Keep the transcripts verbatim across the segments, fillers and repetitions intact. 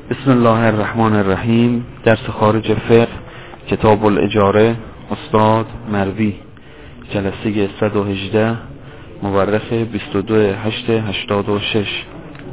بسم الله الرحمن الرحیم. درس خارج فقه، کتاب الاجاره، استاد مروی، جلسه صد و هجده، مورخ بیست و دو هشت هشتاد و شش.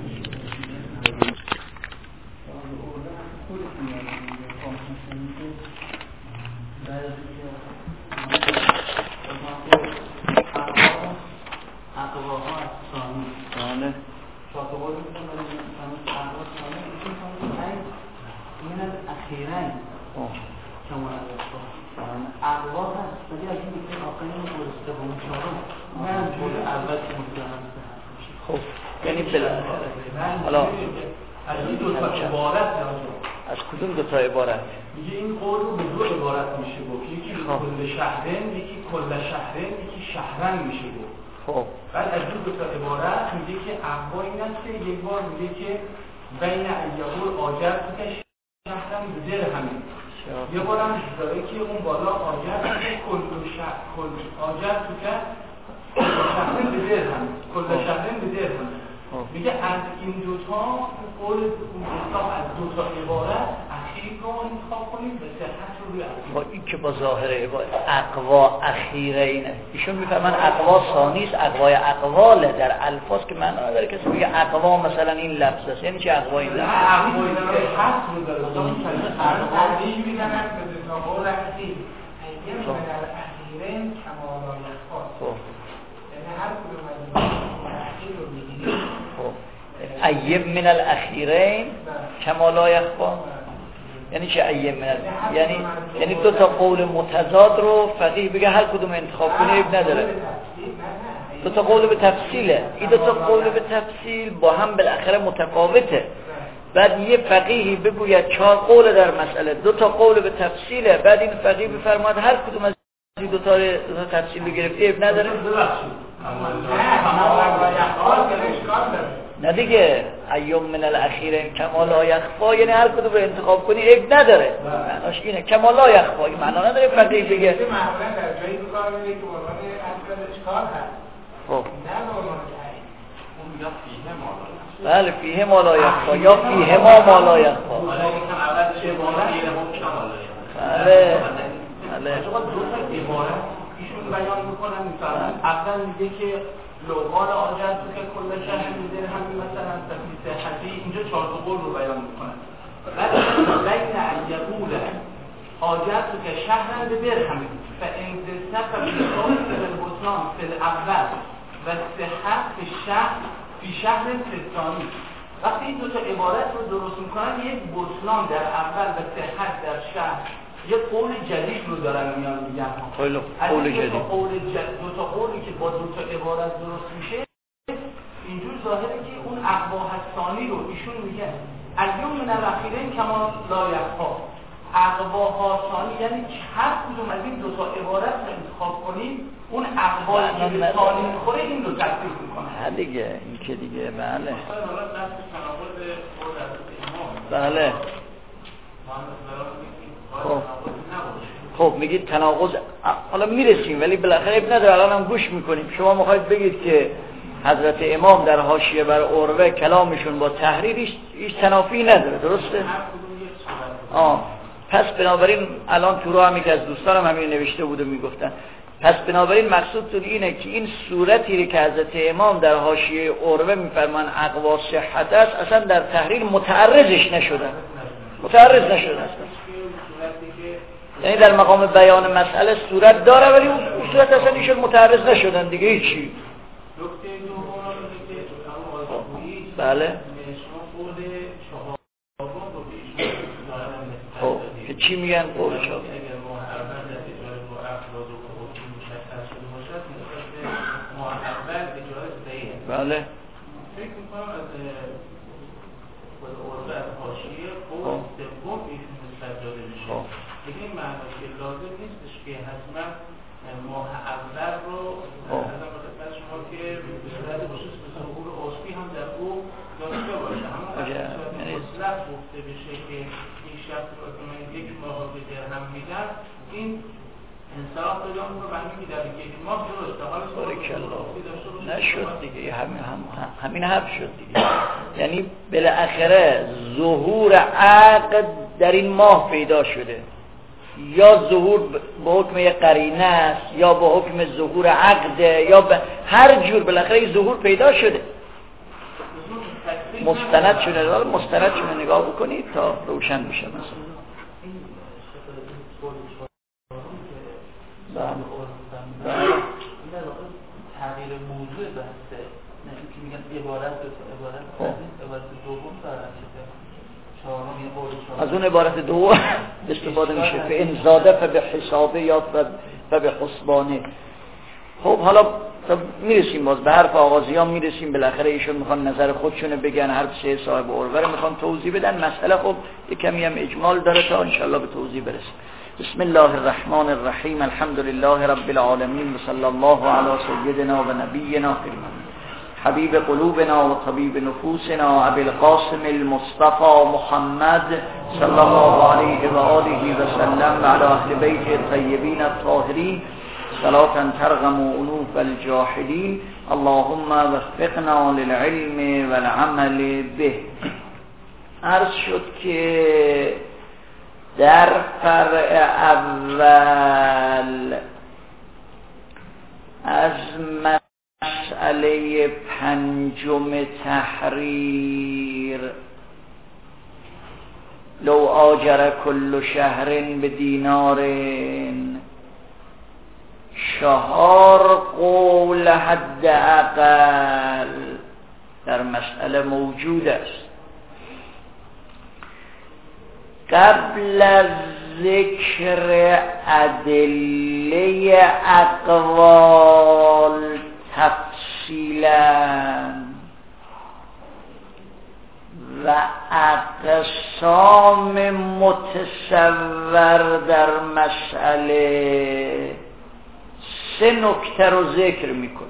خب یعنی بالاخره حالا از این دو تا عبارت از کدوم دو تا عبارت میگه این قول رو به دو عبارت میشه گفت، یکی کل شهرن، یکی کل شهرن، یکی شهرن میشه گفت. خب بعد از این دو تا عبارت میگه که اقوا این است که یک بار میگه که بین ایهول آجر که شهرن به درهمه، یه بار هم داره که اون بالا آجر که کل شهر کل آجر تو که شهرن به درهم، کل شهرن به درهم. میگه از این دوتا قول مصطفی از دوتا عبارت اخیر رو انتخاب کنیم به صحت رو روی اخیر. با این که با ظاهر عبارت اقوا اخیره اینه، ایشون میفرمان اقوا ثانیست، اقوای اقواله در الفاظ که معنی نداره. کسی میگه اقوا مثلا این لفظ است، یعنی چه اقوا این لفظ؟ اقوای صحت رو داره. اون کلمه اقوا دیگه میزنن به دوتا قول اخیر. اگه در اخیره کمال الاخفاء. هر کدوم از این اخیر رو میگیریم ایب من الاخیرین کما لا یخفا. یعنی چه ایب من ال... یعنی یعنی دو تا قول متضاد رو فقیه بگه هر کدوم انتخاب کنه عیب نداره. دو تا قول به تفصیله، این دو تا قول به تفصیل با هم بالاخره متفاوته. بعد یه فقیهی بگوید چهار قول در مسئله، دو تا قول به تفصیله، بعد این فقیه بفرماید هر کدوم از این دو تا دو تا تفصیل رو گرفته عیب نداره. نه دیگه ایوم من الاخیرین کما لا یخفا، یعنی هر کدوم رو انتخاب کنی عیب نداره. معناش اینه کما لا یخفا، این معنا نداره فقیه بگه معمولا در جایی کار میگه که عنوان اصل اشکال هست. خب نه عنوان اون یا فیه ما لا بله فیه ما لا یخفا یا فیه ما ما لا یخفا. حالا اینکه اول چه بالا فیه هم کما لا یخفا. بله بله دو تا عبارت ایشون بیان میکنن. مثلا اول میگه که لوقال آجر تو که کل شهر میده همین مثلا تفسیر صحتی، اینجا چهار تا قول رو بیان میکنن. بعد بین ایهول آجر تو که شهر به درهم فان ذسق بالقول فی البطلان فی الاول و صحت فی شهر فی شهر ثانی. وقتی این دو تا عبارت رو درست میکنن یک بطلان در اول و صحت در شهر، یه قول جدید رو دارن میان میگن. خیلی قول جدید. قول جدید دو تا قولی که با دو تا عبارت درست میشه، اینجور ظاهره که اون اقوا ثانی رو ایشون میگه ایوم من الاخیرین کما لا یخفا. اقوا ثانی یعنی هر کدوم از این دو تا عبارت رو انتخاب کنیم اون اقوایی که به ثانی میخوره این رو تصدیق میکنه. ها دیگه این که دیگه بله. حالا دست تناقض قول از امام. بله. خب خب میگید تناقض، حالا میرسیم ولی بالاخره اب نداره، الان هم گوش میکنیم. شما میخواید بگید که حضرت امام در حاشیه بر عروه کلامشون با تحریرش هیچ تنافی نداره، درسته؟ آه پس بنابراین الان تو راه هم یک از دوستانم همین نوشته بود و میگفتن پس بنابراین مقصودتون اینه که این صورتی که حضرت امام در حاشیه عروه میفرمان اقوا صحت است، اصلا در تحریر متعرضش نشدن، متعرض نشدن اصلا. یعنی در مقام بیان مسئله صورت داره ولی اون صورت اصلا ایشون متعرض نشدن دیگه هیچی. بله خب که چی میگن قول چهار؟ بله فکر میکنم از قول از حاشیه قول سوم ایشون مستجاده میشه. دیگه این معناش که لازم نیستش که حتما ماه اول رو ازم بخدمت شما که به صورت خصوص به ظهور عصفی هم در او داشته باشه. اما مطلق گفته بشه که این شخص رو که من یک ماه به درهم میدم، این انصراف پیدا میکنه و همین در یک ماه درسته. حالا نشد دیگه، همین هم همین حرف شد دیگه. یعنی بالاخره ظهور عقد در این ماه پیدا شده، یا ظهور به حکم یک قرینه است یا به حکم ظهور عقده یا به هر جور بالاخره ظهور پیدا شده، مستند شده. حالا مستند شده نگاه بکنید تا روشن بشه. مثلا تغییر موضوع بحثه، نه که میگن عبارت عبارت عبارت دوم از اون عبارت دوم استفاده میشه که ان زاده فبه حسابه یا فبه حسبانه. خب حالا میرسیم باز به حرف آغازی ها میرسیم. بالاخره ایشون میخوان نظر خودشونه بگن، هر سه صاحب اوروره میخوان توضیح بدن. مسئله خب یک کمی هم اجمال داره تا انشالله به توضیح برسیم. بسم الله الرحمن الرحیم. الحمد لله رب العالمین و صلی الله علی سیدنا و نبینا حبیب قلوبنا و طبیب نفوسنا ابی القاسم المصطفى محمد صلی الله علیه و آله و سلم علی اهل بیت الطیبین الطاهرین صلاة ترغم انوف الجاحدین. اللهم وفقنا للعلم والعمل به. عرض شد که در فرع اول از مسئله پنجم تحریر لو آجر کل شهر به دینار، چهار قول حد اقل در مسئله موجود است. قبل از ذکر ادله اقوال تفصیلا و اقسام متصور در مسئله سه نکته رو ذکر میکنه.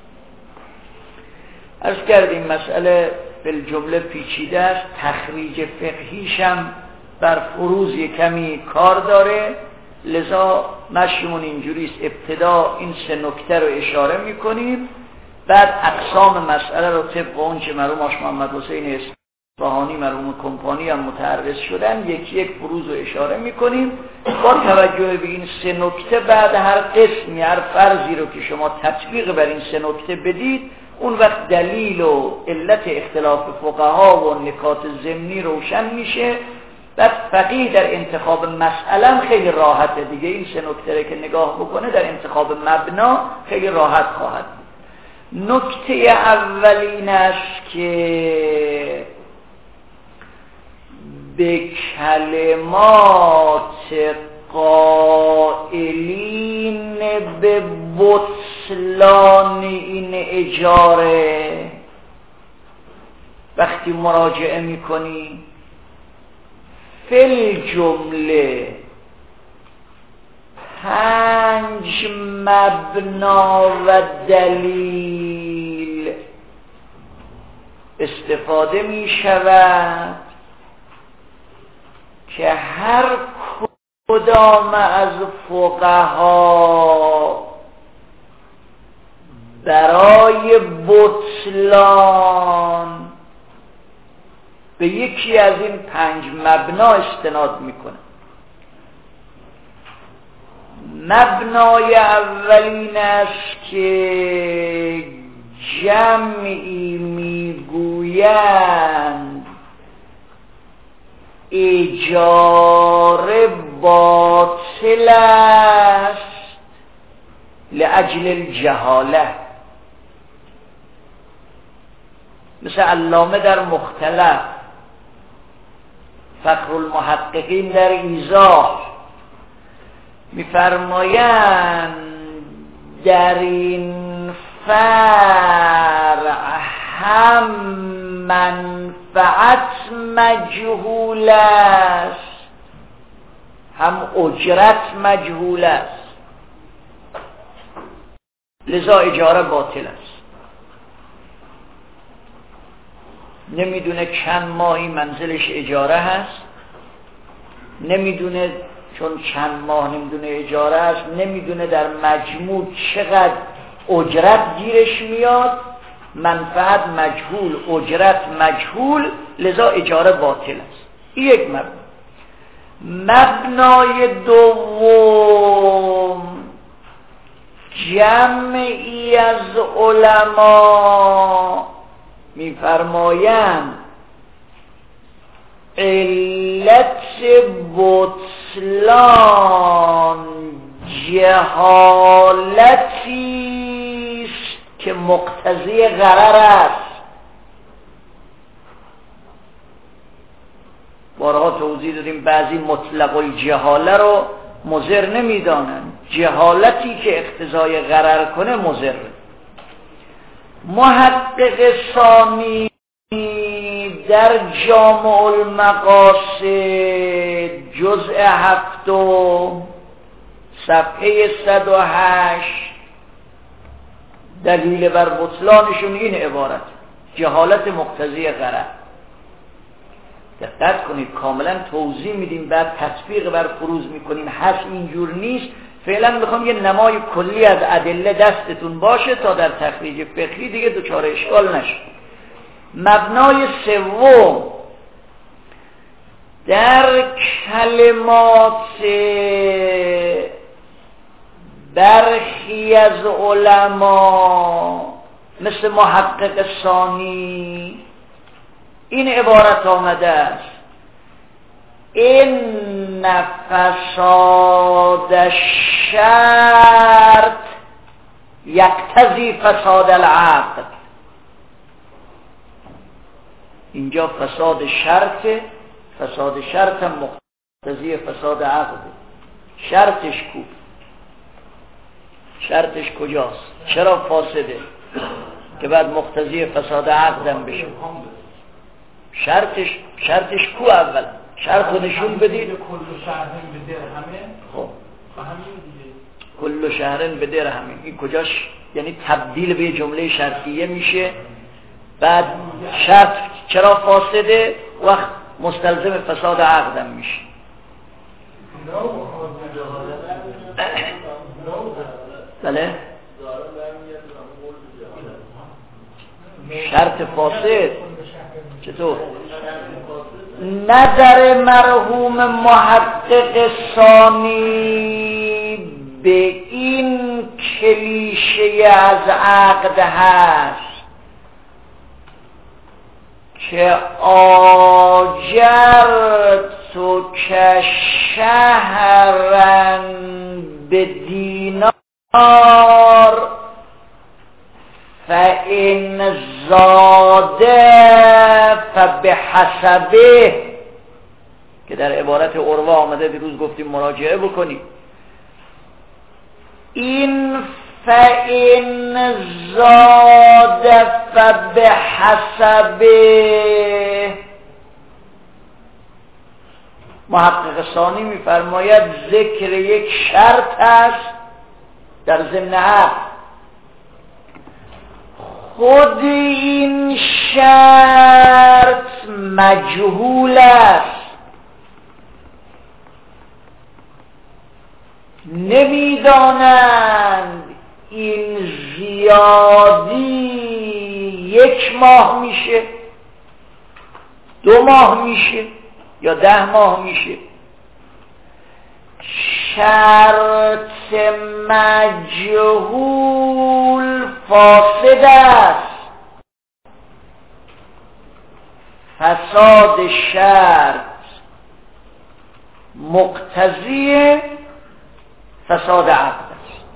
عرض کردیم مسئله بالجمله پیچیده است، تخریج فقهیش هم بر فروض کمی کار داره، لذا مشیمون اینجوریست ابتدا این سه نکته رو اشاره میکنیم، بعد اقسام مسئله رو طبق اون که مرحوم آش محمد حسین اصفهانی مرحوم کمپانی هم متعرض شدن یکی یک فروض رو اشاره میکنیم. با توجه به این سه نکته بعد هر قسمی هر فرضی رو که شما تطبیق بر این سه نکته بدید، اون وقت دلیل و علت اختلاف فقها و نکات ضمنی روشن میشه. بعد فقیه در انتخاب مسئله خیلی راحته دیگه. این سه نکته که نگاه بکنه در انتخاب مبنا خیلی راحت خواهد بود. نکته اولین است که به کلمات قائلین به بطلان این اجاره وقتی مراجعه میکنی فل جمله پنج مبنا و دلیل استفاده می شود که هر کدام از فقها برای بطلان به یکی از این پنج مبنا استناد میکنه. مبنای اولین است که جمعی میگویند اجاره باطل است لأجل الجهاله، مثل علامه در مختلف، فخر المحققین در ایضاح میفرمایند در این فرع هم منفعت مجهول است هم اجرت مجهول است، لذا اجاره باطل است. نمیدونه چند ماهی منزلش اجاره هست، نمیدونه چون چند ماه نمیدونه اجاره است، نمیدونه در مجموع چقدر اجرت گیرش میاد، منفعت مجهول، اجرت مجهول، لذا اجاره باطل است. این یک مبنا. مبنای دوم، جمعی از علما میفرمایند علت بطلان جهالتی است که مقتضی غرر است. بارها توضیح دادیم بعضی مطلق الجهاله رو مضر نمیدانند، جهالتی که اقتضای غرر کنه مضر. محقق ثانی در جامع المقاصد جزء هفتم صفحه صد و هشت دلیل بر بطلانشون این عبارت: جهالت مقتضی غرر. دقت کنید کاملا توضیح میدیم، بعد تطبیق بر فروض میکنیم، هست اینجور نیست. فعلا میخوام یه نمای کلی از ادله دستتون باشه تا در تخریج فقهی دیگه دچار اشکال نشه. مبنای سوم، در کلمات برخی از علما مثل محقق ثانی این عبارت آمده است: این فساد شرط یقتضی فساد العقد. اینجا فساد شرط، فساد شرط هم مقتضی فساد عقد. شرطش کو؟ شرطش کجاست؟ چرا فاسده که بعد مقتضی فساد عقدم بشه؟ شرطش شرطش کو؟ اول شرط رو نشون بدید. کل شهرن به درهمه. خب کل شهرن به درهمه این کجاش؟ یعنی تبدیل به جمله شرطیه میشه. بعد شرط چرا فاسده؟ وقت مستلزم فساد عقدم میشه. بله شرط فاسد چطور؟ نظر مرحوم محقق ثانی به این کلیشه از عقد هست که آجرت که شهرن به دینار فإن زاده فبحسبه، که در عبارت عروه آمده، دیروز گفتیم مراجعه بکنید. این فإن زاده فبحسبه، محقق ثانی میفرماید ذکر یک شرط است در ضمن عقد. خود این شرط مجهول است، نمیدانند این زیادی یک ماه میشه، دو ماه میشه یا ده ماه میشه. شرط مجهول فاسد است، فساد شرط مقتضی فساد عقد است.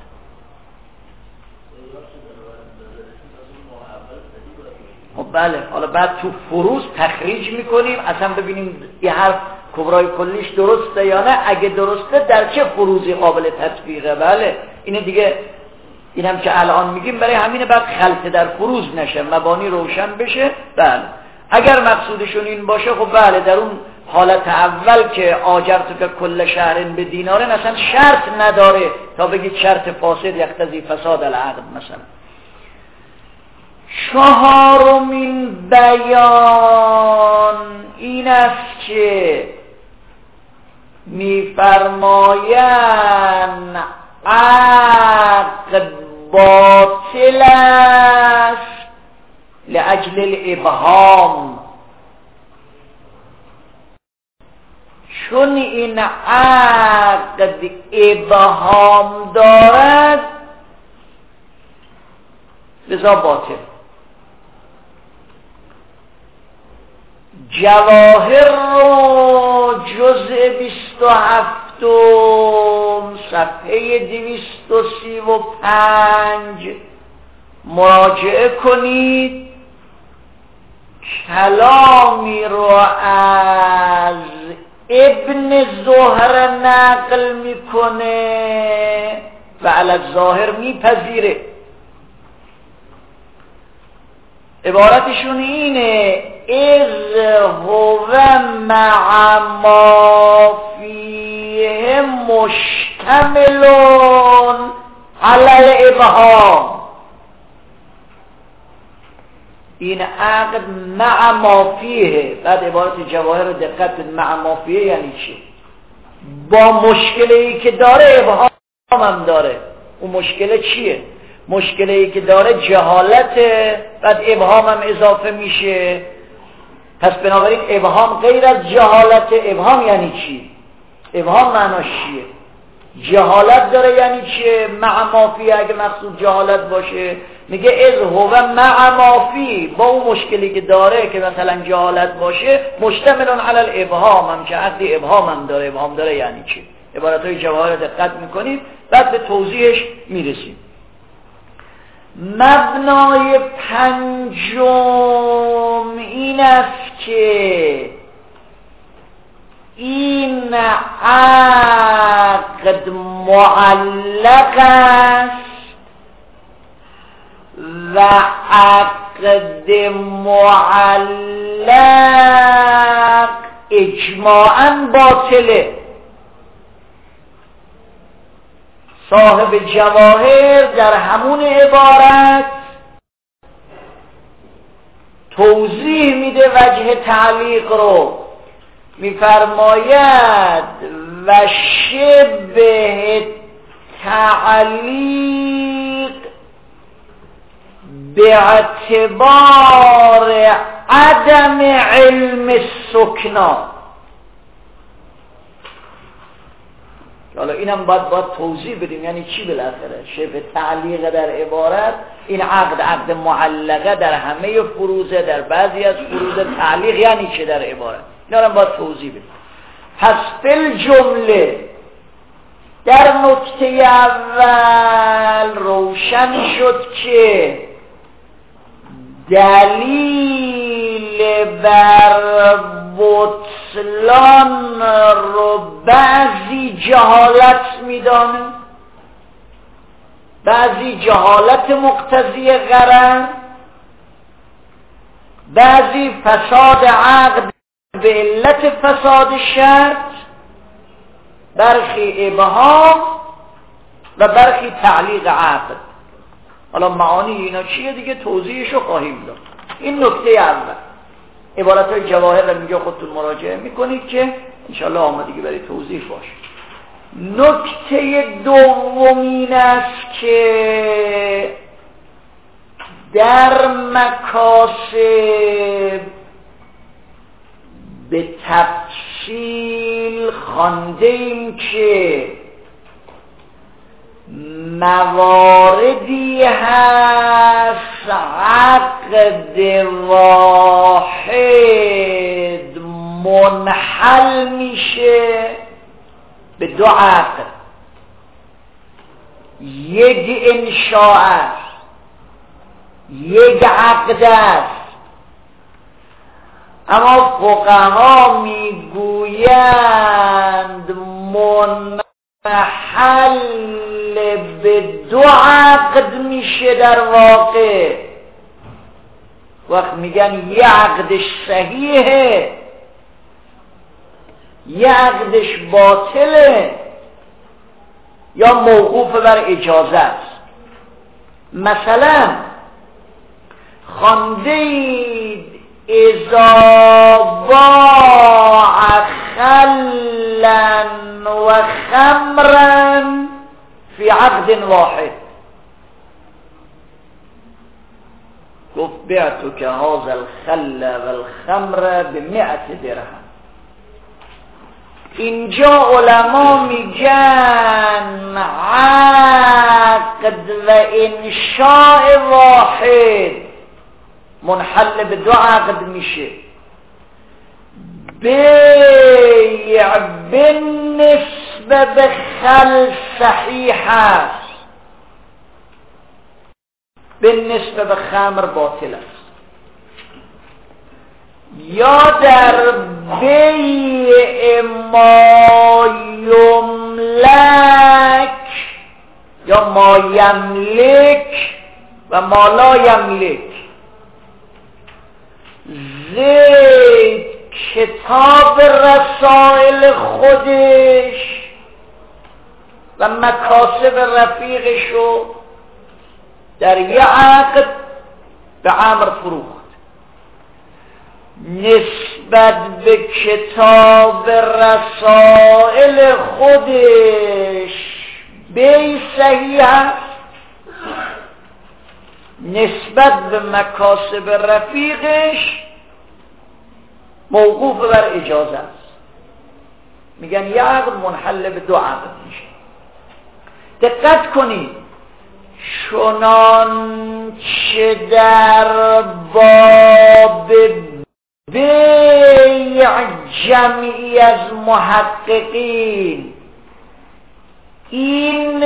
خب بله، حالا بعد تو فروض تخریج میکنیم اصلا ببینیم این حرف کبرای کلیش درسته یا نه. اگه درسته در چه فروضی قابل تطبیقه؟ بله اینه دیگه، این هم که الان میگیم برای همینه بعد خلط در فروض نشه، مبانی روشن بشه. بله اگر مقصودشون این باشه خب بله، در اون حالت اول که آجرت که کل شهرن به دینارن اصلا شرط نداره تا بگید شرط فاسد یقتضی فساد العقد مثلا. چهارمین بیان این است که میفرمایند عقد باطل است لأجل الابهام، چون این عقد ابهام دارد لذا باطل. جواهر رو جزء بیست و هفتم صفحه دویست و سی و پنج مراجعه کنید. کلامی رو از ابن زهر نقل میکنه و علی الظاهر میپذیره. عبارتشون اینه: اذ هو مع ما فیه مشتملون علی الابهام. این عقد مع ما فیه، بعد عبارت جواهر رو دقت مع ما فیه یعنی چی؟ با مشکلی که داره ابهام هم داره. اون مشکل چیه؟ مشکلی که داره جهالته، بعد ابهام هم اضافه میشه. پس بنابراین ابهام غیر از جهالت. ابهام یعنی چی؟ ابهام معناش چیه؟ جهالت داره یعنی چیه؟ مع ما فی، اگه مقصود جهالت باشه میگه از هو مع ما فی، با اون مشکلی که داره که مثلا جهالت باشه مشتملون علی الابهام، هم که عقد ابهام هم داره. ابهام داره یعنی چی؟ عبارت های جواهر دقت میکنید، بعد به توضیحش میرسیم. مبنای پنجم این است که این عقد معلق است و عقد معلق اجماعاً باطله. صاحب جواهر در همون عبارت توضیح میده وجه تعلیق رو. میفرماید و شبه تعلیق به اعتبار عدم علم السکنا. حالا اینم باید باید توضیح بدیم یعنی چی بالاخره. شبه تعلیق در عبارت، این عقد عقد معلقه در همه فروزه، در بعضی از فروزه تعلیق یعنی چه در عبارت، اینا رو باید توضیح بدیم. پس فل جمله در نکته اول روشن شد که دلیل بر بطلان رو بعضی جهالت میدانه، بعضی جهالت مقتضی غرض، بعضی فساد عقد به علت فساد شرط، برخی ابهام و برخی تعلیق عقد. حالا معانی اینا چیه دیگه توضیحشو خواهیم داد. این نکته اول. عبارت های جواهر رو میگه خودتون مراجعه میکنید که انشاءالله آمادگی برای توضیح باشه. نکته دومین است که در مکاسب به تفصیل خواندیم که مواردی هست عقد واحد منحل میشه به دو عقد. یک انشاء است، یک عقد است. اما فقها میگویند منحل به دو عقد میشه. در واقع وقت میگن یه عقدش صحیحه یه عقدش باطله یا موقوف بر اجازه است. مثلا خوانده اید اذا باع خلا عقد واحد. گفت بعتو که هذا الخل و الخمر به مئت درهم. اینجا علما میگن عقد و انشاء واحد منحل به دو عقد میشه. بیع بالنسبه به خل صحیح است، بالنسبه به خمر باطل است. یا در بیع ما یملک یا ما یملک و ما لا یملک. زید کتاب رسائل خودش و مکاسب رفیقشو در یه عقد به عمر فروخت. نسبت به کتاب رسائل خودش بی صحیح است، نسبت به مکاسب رفیقش موقوف بر اجازه است. میگن یه عقد منحل به دو عقد میشه. دقت کنید، چنانچه در باب بیع جمعی از محققین این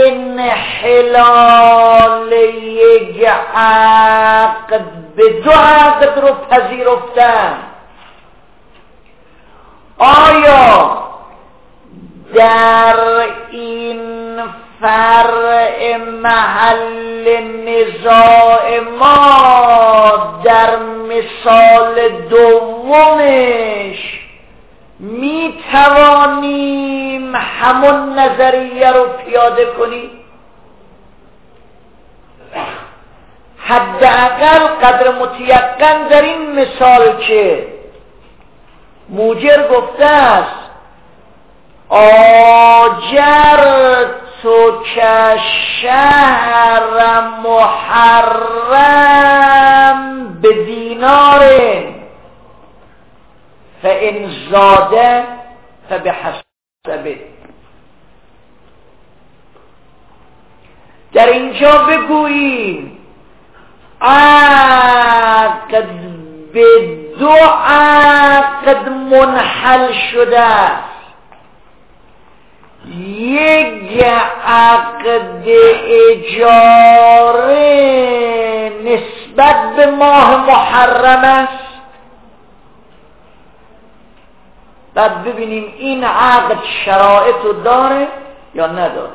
انحلال یک عقد به دو عقد رو پذیرفتن، آیا در این فرع محل نزاع ما در مثال دومش می توانیم همون نظریه رو پیاده کنیم؟ حداقل قدر متیقن در این مثال که موجر گفته است آجرت که شهر محرم به دینار فإن زاده فبحسبه. در اینجا بگوییم عقد به دو عقد منحل شده است. یک عقد اجاره نسبت به ماه محرم است. بعد ببینیم این عقد شرایط رو داره یا نداره.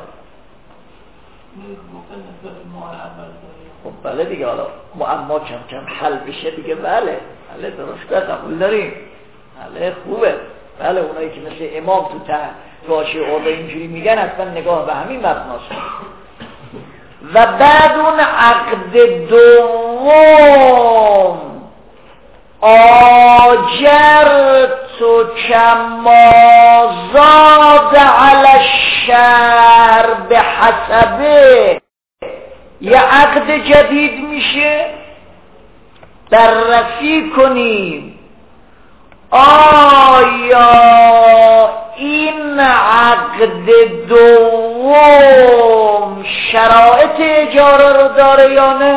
خب بله دیگه، حالا معما کم کم حل بشه دیگه. بله بله درسته، قبول داریم، بله خوبه. بله اونایی که مثل امام تو ته راشی عربه اینجوری میگن اصلا نگاه به همین مبناست. و بعد اون عقد دوم آجرت کما زاد علی الشهر به حسبه، یه عقد جدید میشه. بررسی کنیم آیا این عقد دوم شرایط اجاره رو داره یا نه.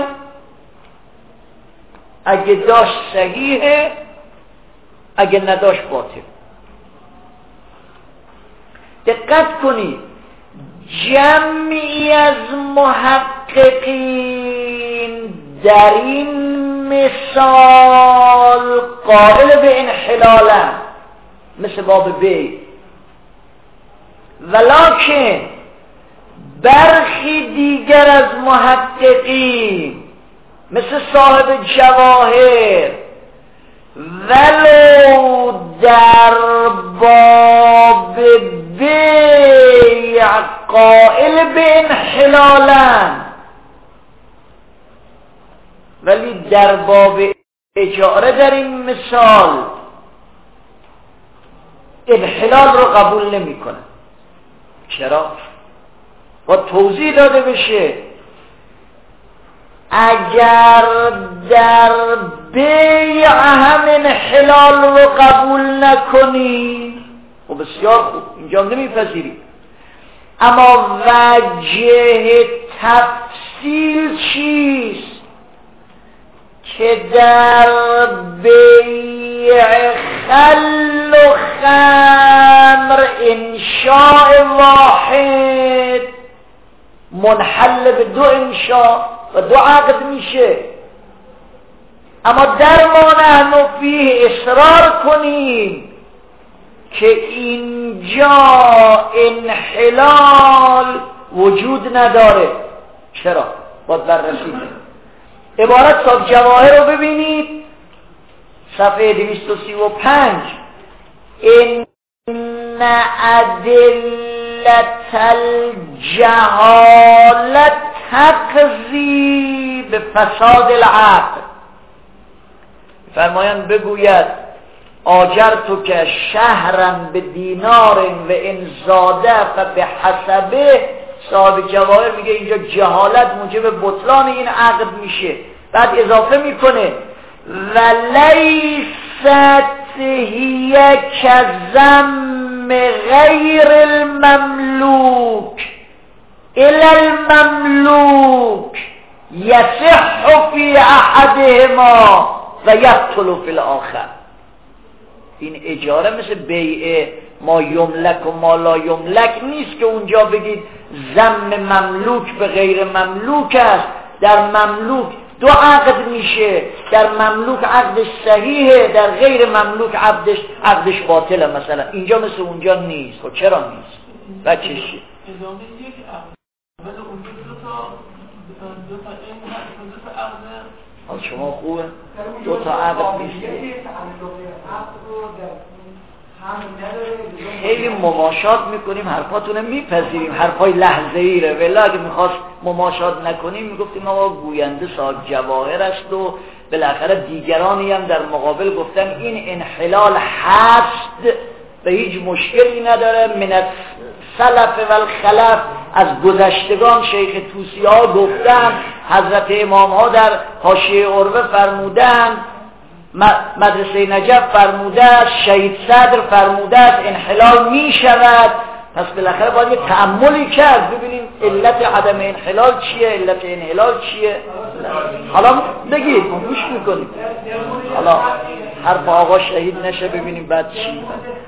اگه داشت صحیحه، اگه نداشت باطل. دقت کنید، جمعی از محققین در این مثال قائل به انحلالن مثل باب بی، ولکن برخی دیگر از محققین مثل صاحب جواهر ولو در باب بیع قائل به انحلالن، ولی در باب اجاره در این مثال انحلال رو قبول نمی کنه. چرا؟ با توضیح داده بشه. اگر در بیع هم انحلال رو قبول نکنی و بسیار خوب، اینجا نمیپذیری، اما وجه تفصیل چیست که در بیع خل و خمر انشاء واحد منحل به دو انشاء و دو عقد میشه، اما در ما نحن فیه اصرار کنیم که اینجا انحلال وجود نداره. چرا؟ باید بررسی کنیم. عبارت صاحب جواهر رو ببینید، صفحه دویست و سی و پنج. ان ادلت الجهالت تقضی به فساد العقد. فرمایند بگوید آجرتو که شهرن به دینار و ان زاده فبه حسبه. صاحب جواهر میگه اینجا جهالت موجب بطلان این عقد میشه. بعد اضافه میکنه ولیست هی کذم غیر المملوک الی المملوک یصح فی احدهما و یبطل فی الاخر. این اجاره مثل بیع ما یملک و ما لا یملک نیست که اونجا بگید ضم مملوک به غیر مملوک است. در مملوک دو عقد میشه، در مملوک عقدش صحیحه، در غیر مملوک عقدش عقدش باطله. مثلا اینجا مثل اونجا نیست. خب چرا نیست؟ بچه چی؟ ادامه یک عقد ولی اونجا دو تا دو تا این دو تا عقد. حال شما خوبه؟ دو تا عقد نیست. خیلی مماشات میکنیم، حرفاتونه میپذیریم، حرفای لحظه‌ای ره. ولی اگه میخواست مماشات نکنیم میگفتیم ما گوینده صاحب جواهر است و بالاخره دیگرانی هم در مقابل گفتن این انحلال هست، به هیچ مشکلی نداره. من سلف و الخلف، از گذشتگان شیخ طوسی ها گفتن، حضرت امام ها در حاشیه عروه فرمودن، مدرسه نجف فرموده است، شهید صدر فرموده است انحلال می شود. پس بالاخره باید یه تأملی کرد ببینیم علت عدم انحلال چیه، علت انحلال چیه. حالا بگید ما گوش میکنیم، حالا حرف آقا شهید نشه ببینیم بعد چی.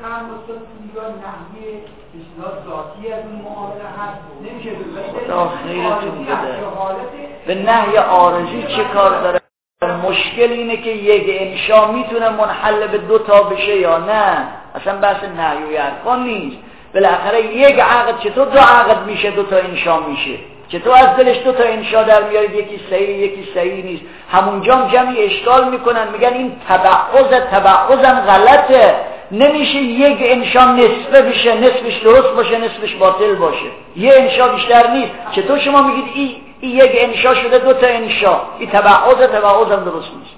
خدا خیرتون بده. به نهی عارضی چه کار داره؟ مشکل اینه که یک انشا میتونه منحل به دو تا بشه یا نه. اصلا بحث نهی و حرفان نیست. بالاخره یک عقد چطور دو عقد میشه، دو تا انشا میشه؟ چطور از دلش دو تا انشا در میارید یکی صحیح یکی صحیح نیست؟ همونجا هم جمعی اشکال میکنن، میگن این تبعض تبعضم غلطه. نمیشه یک انشا نصفه بشه، نصفش درست باشه نصفش باطل باشه. یه انشا بیشتر نیست. چطور شما میگید این این یک انشا شده دو تا انشا؟ این تبعض تبعض هم درست نیست.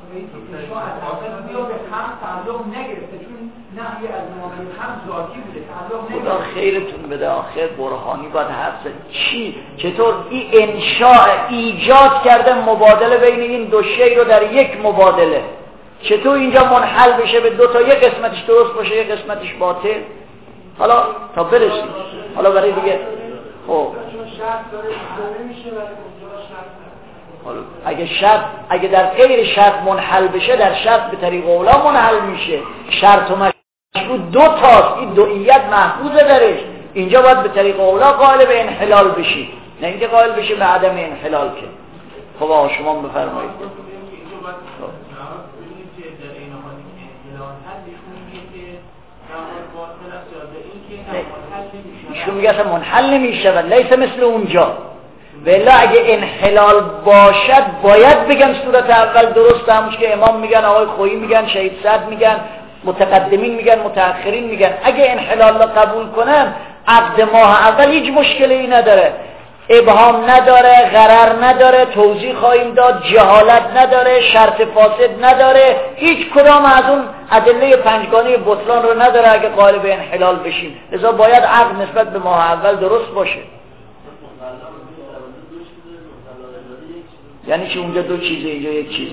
خدا خیرتون بده. آخر برهانی باید حرف زد. چی؟ چطور این انشا ایجاد کرده مبادله بین این دو شی رو در یک مبادله؟ چطور اینجا منحل بشه به دو تا، یک قسمتش درست باشه یک قسمتش باطل؟ حالا تا برسیم، حالا برای دیگه. خب حالا اگه شرط اگه در غیر شرط منحل بشه، در شرط به طریق اولا منحل میشه. شرط و مشروط دو تاست، این دوئیت محفوظه درش. اینجا باید به طریق اولا قائل به انحلال بشی، نه اینکه قائل بشه به عدم انحلال. که خب آقا شما بفرمایید. ایشون میگه اصلا منحل نمیشه و لیس مثل اونجا. ولی اگه انحلال باشد باید بگم صورت اول درست، همونش که امام میگن، آقای خویی میگن، شهید صدر میگن، متقدمین میگن، متأخرین میگن. اگه انحلال را قبول کنم عقد ماه اول هیچ مشکلی نداره، ابهام نداره، غرر نداره، توضیح خواهیم داد، جهالت نداره، شرط فاسد نداره، هیچ کدام از اون ادله پنجگانه بطلان رو نداره اگه قائل به انحلال بشیم. لذا باید عقد نسبت به ماه اول درست باشه. یعنی که اونجا دو چیزه اینجا یک چیزه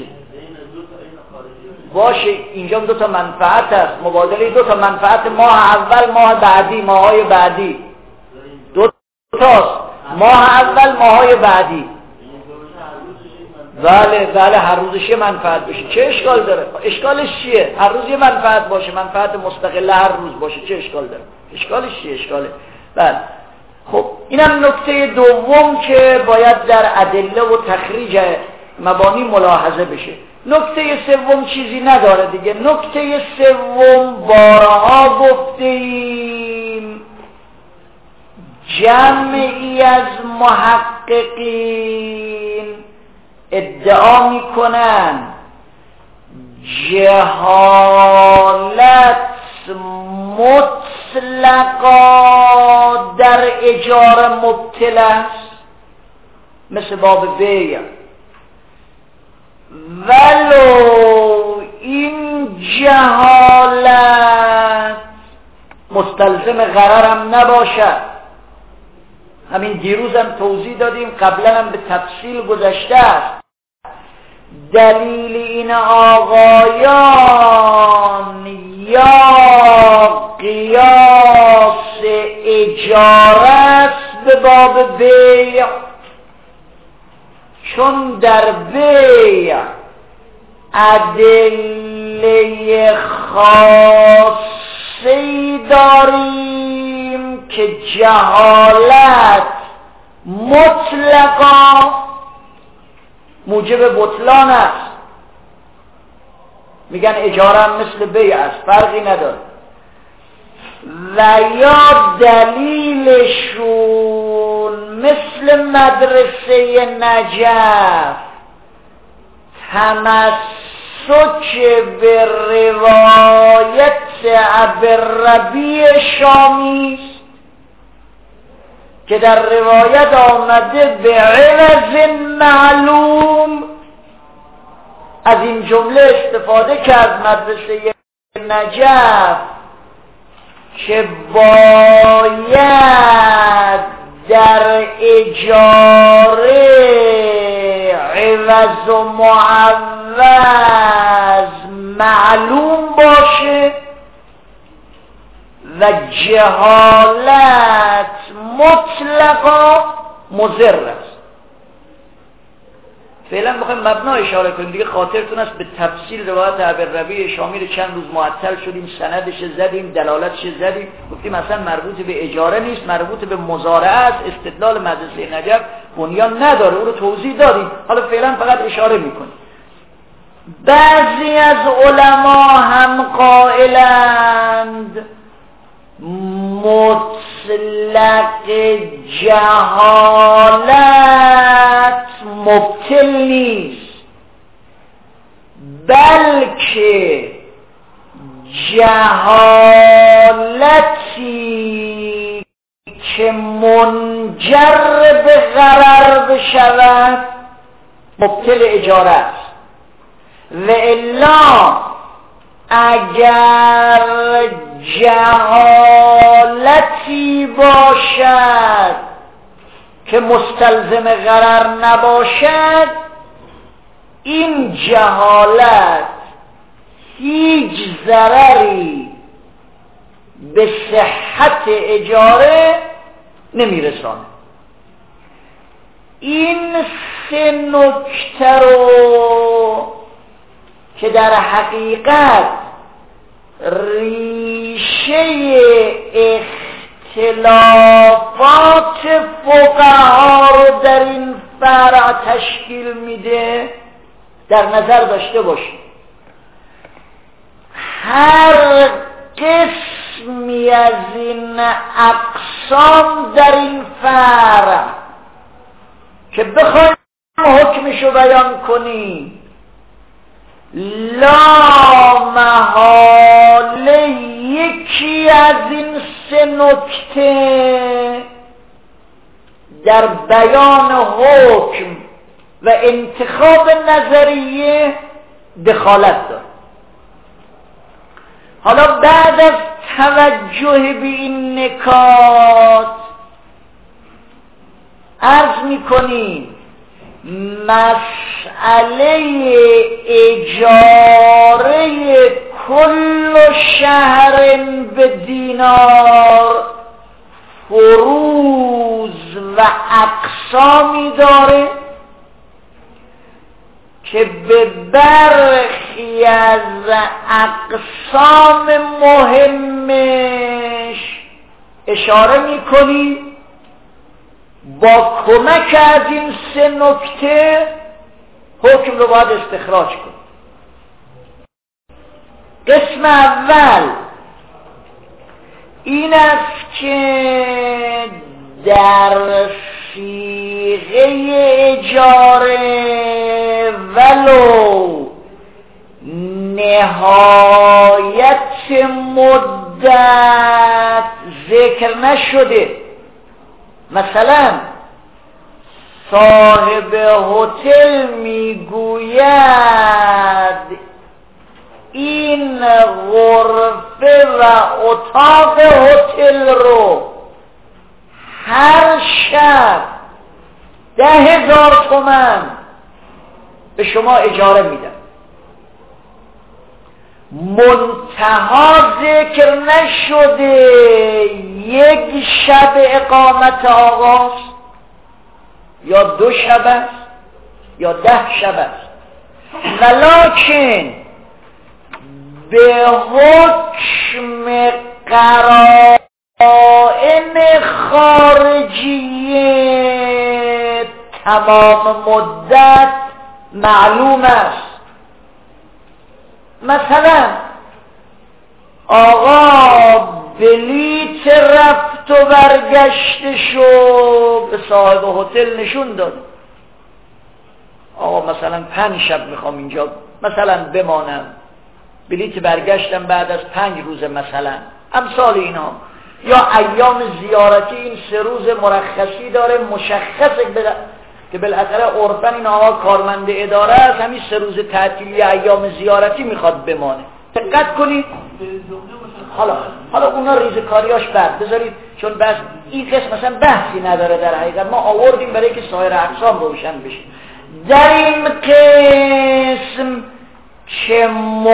باشه. اینجا دو تا منفعت هست، مبادله دو تا منفعت، ماه اول ماه بعدی، ماهای بعدی دو تاست، ماه اول ماهای بعدی. بله بله هر روزش یه منفعت بشه چه اشکال داره؟ اشکالش چیه؟ هر روز یه منفعت باشه، منفعت مستقله هر روز باشه چه اشکال داره؟ اشکالش چیه؟ اشکاله. بله خب اینم نکته دوم که باید در ادله و تخریج مبانی ملاحظه بشه. نکته سوم چیزی نداره دیگه. نکته سوم بارها گفتیم جمعی از محققین ادعا میکنن جهالت مطلقا در اجاره مبتلا است مثل باب بیع، ولو این جهالت مستلزم غررم نباشد. همین دیروزم توضیح دادیم، قبلا هم به تفصیل گذشته است. دلیل این آقایان یا قیاس اجاره است به باب بیع، چون در بیع ادله خاصی داریم که جهالت مطلقا موجب بطلان است. میگن اجاره هم مثل بیع است، فرقی نداره. و یا دلیلشون مثل مدرسه نجف تمسک به روایت ابوالربیع شامی است که در روایت آمده به عوض معلوم. از این جمله استفاده کرد مدرسه نجف که باید در اجاره عوض و معوض معلوم باشه و جهالت مطلقا مضر است. فعلا میخوایم مبنا اشاره کنیم دیگه. خاطرتون است به تفصیل روایت ابوالربیع شامی رو چند روز معطل شدیم، سندش زدیم، دلالتش زدیم، گفتیم اصلا مربوط به اجاره نیست، مربوط به مزارعه است. استدلال مدرسه نجف بنیان نداره، اون رو توضیح دادیم. حالا فعلا فقط اشاره میکنیم. بعضی از علما هم قائلند مطلق جهالت مبطل نیست، بلکه جهالتی که منجر به غرر بشود مبطل اجاره است. و الا اگر جهالتی باشد که مستلزم غرر نباشد، این جهالت هیچ ضرری به صحت اجاره نمیرسانه. این سه نکته رو که در حقیقت ریشه اختلافات فقها رو در این فرع تشکیل میده در نظر داشته باشید. هر قسمی از این اقسام در این فرع که بخوایم حکمشو بیان کنیم لا محاله یکی از این سه نکته در بیان حکم و انتخاب نظریه دخالت داره. حالا بعد از توجه به این نکات عرض می‌کنیم مسئله اجاره کل شهر به دینار فروض و اقسامی داره که به برخی از اقسام مهمش اشاره میکنی با کمک از این سه نکته حکم رو باید استخراج کن. قسم اول این است که در صیغه اجاره ولو نهایت مدت ذکر نشده، مثلا صاحب هتل میگوید این غرفه و اتاق هتل رو هر شب ده هزار تومان به شما اجاره میدم، منتها ذکر نشده یک شب اقامت آغاز یا دو شب است یا ده شب است، ولکن به حکم قرائن خارجیه تمام مدت معلوم است. مثلا آقا بلیت رفت و برگشتشو به صاحب هتل نشون داد، آقا مثلا پنج شب میخوام اینجا مثلا بمانم، بلیت برگشتم بعد از پنج روز مثلا، امثال اینا، یا ایام زیارتی این سه روز مرخصی داره مشخصه که بالاخره عرفاً این آقا کارمند اداره است، همین سه روز تعطیلی ایام زیارتی میخواد بمانه. دقت کنید حالا حالا اونا ریزکاریاش بعد بذارید، چون بس این قسم مثلا بحثی نداره، در حقیقت ما آوردیم برای که سایر اقسام روشن بشه. در این قسم که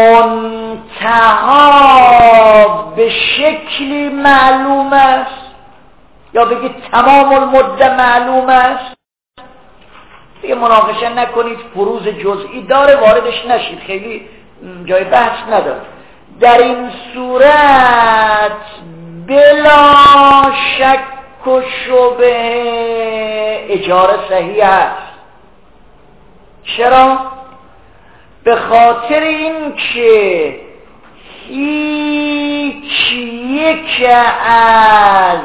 منتها به شکلی معلوم است یا بگید تمام المده معلوم است، دیگه مناقشه نکنید، فروض جزئی داره واردش نشید، خیلی جای بحث نداره. در این صورت بلا شک و شبهه اجاره صحیح است. چرا؟ به خاطر این که هیچ یک از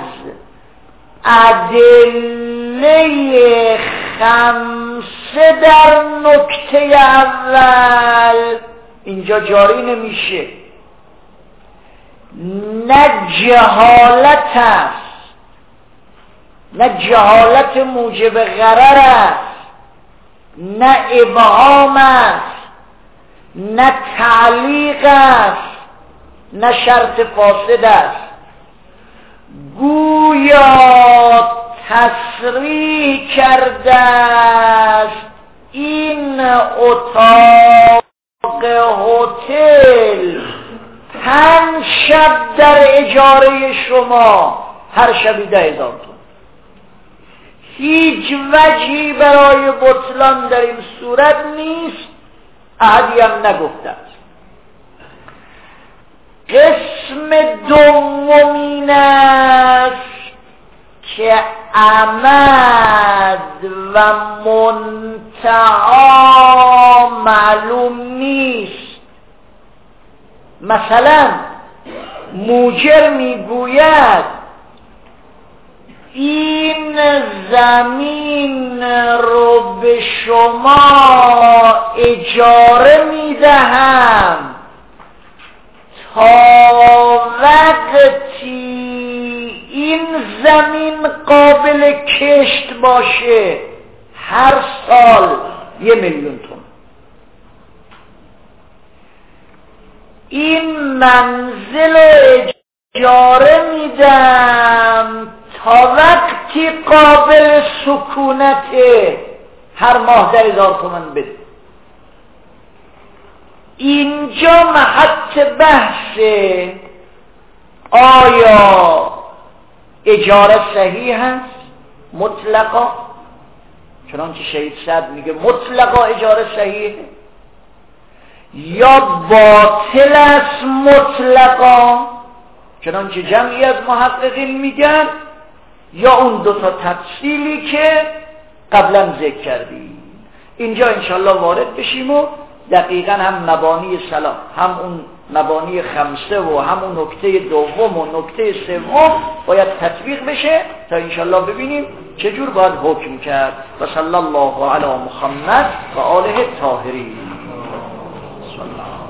ادله خمسه در نکته اول اینجا جاری نمیشه. نه جهالت است، نه جهالت موجب غرر است، نه ابهام است، نه تعلیق است، نه شرط فاسد است. گویا تصریح کرده است این اتاق هتل پنج شب در اجاره شما، هر شبی ده هزار تومان. هیچ وجهی برای بطلان در این صورت نیست، احدی هم نگفته است. قسم دومین است که عمد و منتها معلوم نیست. مثلا موجر میگوید این زمین رو به شما اجاره میدهم تا وقتی این زمین قابل کشت باشه، هر سال یه میلیون تومان. این منزل اجاره میدم تا وقتی قابل سکونته، هر ماه ده هزار تومن بده. اینجا محط بحث آیا اجاره صحیح هست مطلقا، چنانچه شهید صدر میگه مطلقا اجاره صحیح، یا باطل است مطلقا چنانچه جمعی از محققین میگن، یا اون دو تا تفصیلی که قبلا ذکر کردیم. اینجا انشالله وارد بشیم و دقیقا هم مبانی سلام، هم اون مبانی خمسه و هم اون نکته دوم و نکته سوم باید تطبیق بشه تا انشالله ببینیم چجور باید حکم کرد. و صلی الله علی محمد و آله الطاهرین.